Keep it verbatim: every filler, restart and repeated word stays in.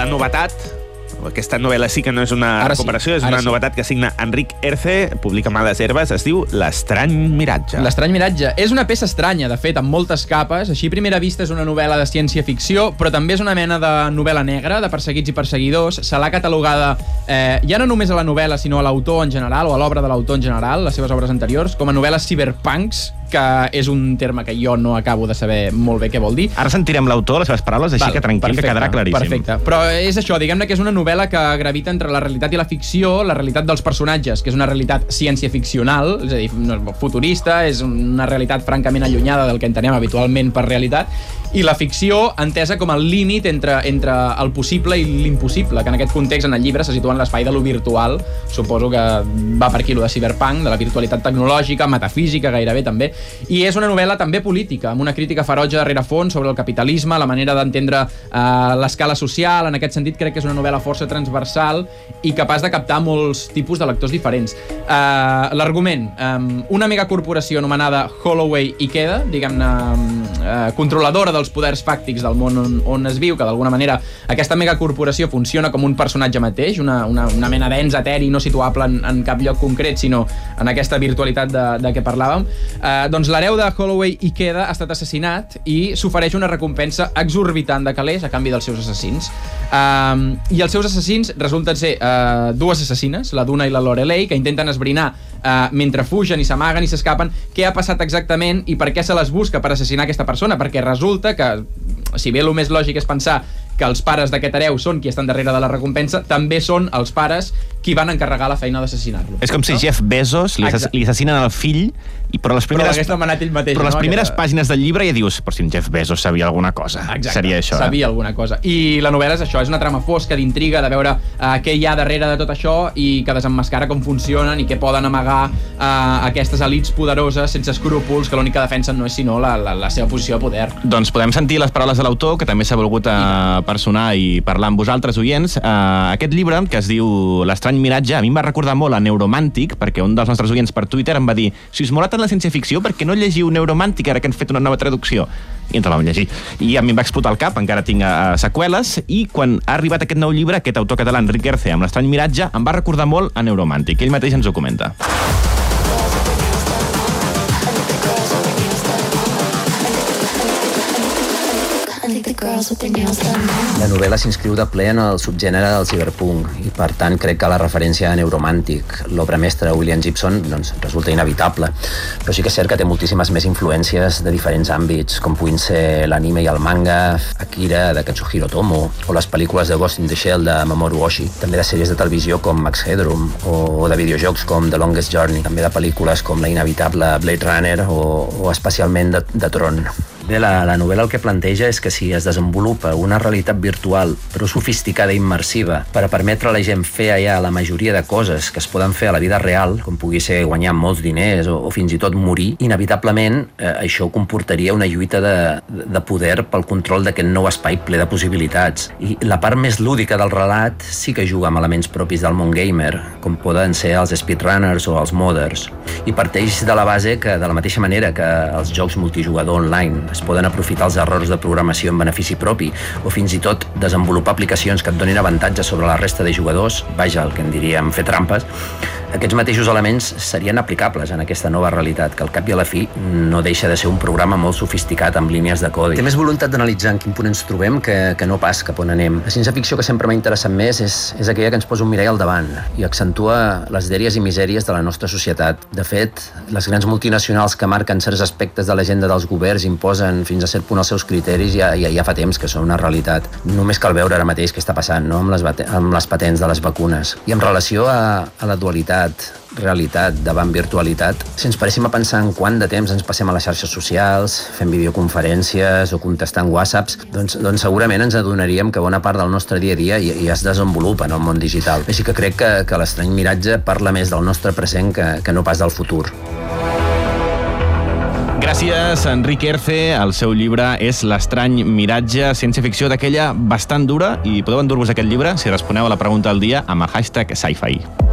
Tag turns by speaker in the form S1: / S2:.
S1: la novetat. Aquesta novel·la sí que no és una
S2: Ara
S1: recuperació,
S2: sí,
S1: és una
S2: sí.
S1: novetat que signa Enric Erce, publica Males Herbes, es diu L'estrany miratge.
S2: L'estrany miratge. És una peça estranya, de fet, amb moltes capes. Així, a primera vista, és una novel·la de ciència-ficció, però també és una mena de novel·la negra, de perseguits i perseguidors. Se l'ha catalogada, eh, ja no només a la novel·la, sinó a l'autor en general, o a l'obra de l'autor en general, les seves obres anteriors, com a novel·les cyberpunks, que és un terme que jo no acabo de saber molt bé què vol dir.
S1: Ara sentirem l'autor, les seves paraules, així
S2: Val,
S1: que tranquil,
S2: perfecte,
S1: que quedarà claríssim.
S2: Perfecte, però és això, diguem-ne que és una novel·la que gravita entre la realitat i la ficció, la realitat dels personatges, que és una realitat ciència-ficcional, és a dir, futurista, és una realitat francament allunyada del que entenem habitualment per realitat, i la ficció entesa com el límit entre, entre el possible i l'impossible, que en aquest context, en el llibre, se situa en l'espai de lo virtual. Suposo que va per aquí lo de cyberpunk, de la virtualitat tecnològica, metafísica gairebé també, i és una novel·la també política, amb una crítica ferotge de rerefons sobre el capitalisme, la manera d'entendre eh, l'escala social. En aquest sentit crec que és una novel·la força transversal i capaç de captar molts tipus de lectors diferents. Eh, L'argument, eh, una megacorporació anomenada Holloway Ikeda, diguem-ne, eh, controladora dels poders fàctics del món on, on es viu, que d'alguna manera aquesta megacorporació funciona com un personatge mateix, una, una, una mena d'ens eteri no situable en, en cap lloc concret, sinó en aquesta virtualitat de, de què parlàvem. Eh, doncs l'hereu de Holloway Ikeda ha estat assassinat i s'ofereix una recompensa exorbitant de calés a canvi dels seus assassins. Eh, I els seus assassins resulten ser eh, dues assassines, la Duna i la Lorelei, que intenten esbrinar Uh, mentre fugen i s'amaguen i s'escapen què ha passat exactament i per què se les busca per assassinar aquesta persona, perquè resulta que, si bé el més lògic és pensar que els pares d'aquest hereu són qui estan darrere de la recompensa, també són els pares qui van encarregar la feina d'assassinar-lo.
S1: És com si no? Jeff Bezos li, assass li assassinen el fill, i però les primeres,
S2: però ell mateix,
S1: però les
S2: no?
S1: primeres
S2: que...
S1: pàgines del llibre ja dius, però si en Jeff Bezos sabia alguna cosa.
S2: Exacte,
S1: seria això.
S2: Sabia eh? alguna cosa. I la novel·la és això, és una trama fosca, d'intriga, de veure uh, què hi ha darrere de tot això i que desemmascara com funcionen i què poden amagar uh, aquestes elites poderoses sense escrúpols, que l'únic que defensen no és sinó la, la, la seva posició de poder.
S1: Doncs podem sentir les paraules de l'autor, que també s'ha volgut uh, personar i parlar amb vosaltres, oients. Uh, aquest llibre, que es diu L'estrany miratge, a mi em va recordar molt a Neuromàntic, perquè un dels nostres oients per Twitter em va dir: si us mola tant la ciència-ficció, per què no llegiu Neuromàntic ara que han fet una nova traducció? I ens la vam llegir. I a mi em va explotar el cap, encara tinc uh, seqüeles, i quan ha arribat aquest nou llibre, aquest autor català, Enric Erce, amb L'estrany miratge, em va recordar molt a Neuromàntic. Ell mateix ens ho comenta.
S3: La novel·la s'inscriu de ple en el subgènere del cyberpunk i, per tant, crec que la referència a Neuromàntic, l'obra mestra de William Gibson, doncs, resulta inevitable. Però sí que és cert que té moltíssimes més influències de diferents àmbits, com puguin ser l'anime i el manga, Akira, de Katsuhiro Otomo, o les pel·lícules de Ghost in the Shell, de Mamoru Oshii, també de sèries de televisió com Max Headroom, o de videojocs com The Longest Journey, també de pel·lícules com la inevitable Blade Runner o, o especialment de, de Tron. Bé, la, la novel·la el que planteja és que si es desenvolupa una realitat virtual prou sofisticada i immersiva per a permetre a la gent fer allà la majoria de coses que es poden fer a la vida real, com pugui ser guanyar molts diners o, o fins i tot morir, inevitablement eh, això comportaria una lluita de, de poder pel control d'aquest nou espai ple de possibilitats. I la part més lúdica del relat sí que juga amb elements propis del món gamer, com poden ser els speedrunners o els modders, i parteix de la base que, de la mateixa manera que els jocs multijugador online es poden aprofitar els errors de programació en benefici propi o fins i tot desenvolupar aplicacions que et donin avantatges sobre la resta de jugadors, vaja, el que en diríem fer trampes, aquests mateixos elements serien aplicables en aquesta nova realitat, que al cap i a la fi no deixa de ser un programa molt sofisticat amb línies de codi. Té més voluntat d'analitzar en quin punt ens trobem que, que no pas cap on anem. La ciència-ficció que sempre m'ha interessat més és, és aquella que ens posa un mirall al davant i accentua les dèries i misèries de la nostra societat. De fet, les grans multinacionals que marquen certs aspectes de l'agenda dels governs imposen fins a cert punt els seus criteris ja, ja, ja fa temps que són una realitat. Només cal veure ara mateix què està passant, no? amb, les amb les patents de les vacunes. I en relació a, a la dualitat, realitat davant virtualitat, si ens paréssim a pensar en quant de temps ens passem a les xarxes socials, fent videoconferències o contestant whatsapps, doncs, doncs segurament ens adonaríem que bona part del nostre dia a dia ja, ja es desenvolupa en el món digital. Així que crec que, que L'estrany miratge parla més del nostre present que, que no pas del futur.
S1: Gràcies, Enric Erce. El seu llibre és L'estrany miratge, ciència-ficció d'aquella bastant dura, i podeu endur-vos aquest llibre si responeu a la pregunta del dia amb el hashtag sci-fi.